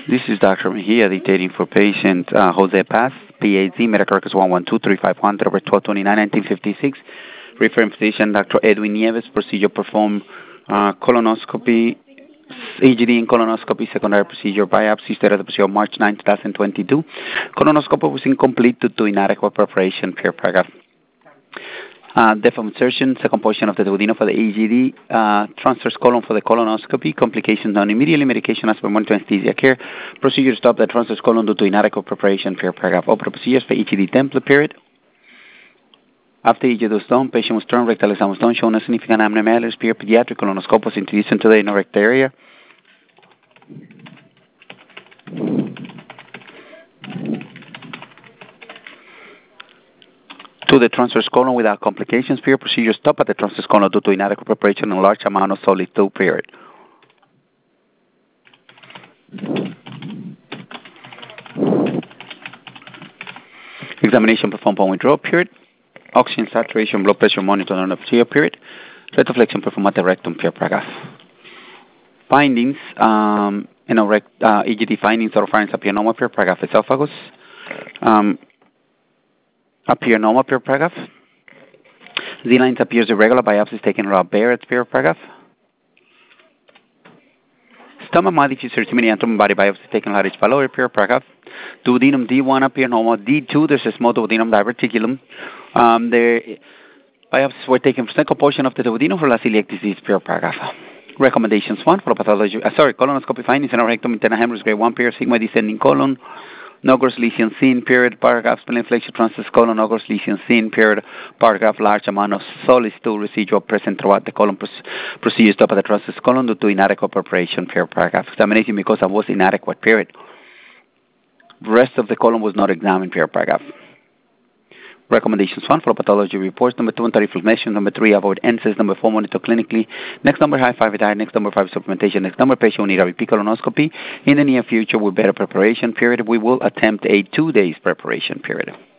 This is Dr. Mejia dictating for patient Jose Paz, PAZ, medical records 112-351, over 12/29/1956. Referring physician Dr. Edwin Nieves, procedure performed colonoscopy, EGD and colonoscopy, secondary procedure biopsy, started the procedure March 9, 2022. Colonoscopy was incomplete due to inadequate preparation per paragraph. Depth of insertion, second portion of the duodenum for the EGD, transverse colon for the colonoscopy, complications done immediately, medication as per monitor anesthesia care, procedure stop the transverse colon due to inadequate preparation per paragraph. Open procedures for EGD template period. After EGD was done, patient was turned, rectal exam was done, showing no significant abnormalities, period. Pediatric colonoscope was introduced into the anorectal area. To the transverse colon without complications, period. Procedure stop at the transverse colon due to inadequate preparation and large amount of solid stool, period. Examination performed upon withdrawal, period. Oxygen saturation, blood pressure monitored on the procedure, period. Retroflexion performed at the rectum, period, paragraph. Findings, EGD findings, oropharynx appear normal, period, paragraph. Esophagus appear normal, period, paragraph. Z-lines appears irregular, biopsies taken around Barrett's, period, paragraph. Stomach mild diffuse erythema and body biopsy taken lateral pylori, period, paragraph. Duodenum D1 appear normal. D2, there's a small duodenum diverticulum. The biopsies were taken from second portion of the duodenum for celiac disease, period, paragraph. Recommendations 1 for pathology. Colonoscopy findings in rectum internal hemorrhage grade 1, period, sigma descending colon. No gross lesion seen, period, paragraph. Spleen inflection transverse colon, no gross lesion seen, period, paragraph. Large amount of solid stool residual present throughout the colon. Procedure stop at the transverse colon due to inadequate preparation, period, paragraph. Examination because I was inadequate, period. The rest of the colon was not examined, period, paragraph. Recommendations 1 for pathology reports. Number 2, anti-inflammation. Number 3, avoid NSAIDs. Number 4, monitor clinically. Next number, high-5 diet. Next number, 5, supplementation. Next number, patient will need a repeat colonoscopy. In the near future, with better preparation, period, we will attempt a 2 days preparation, period.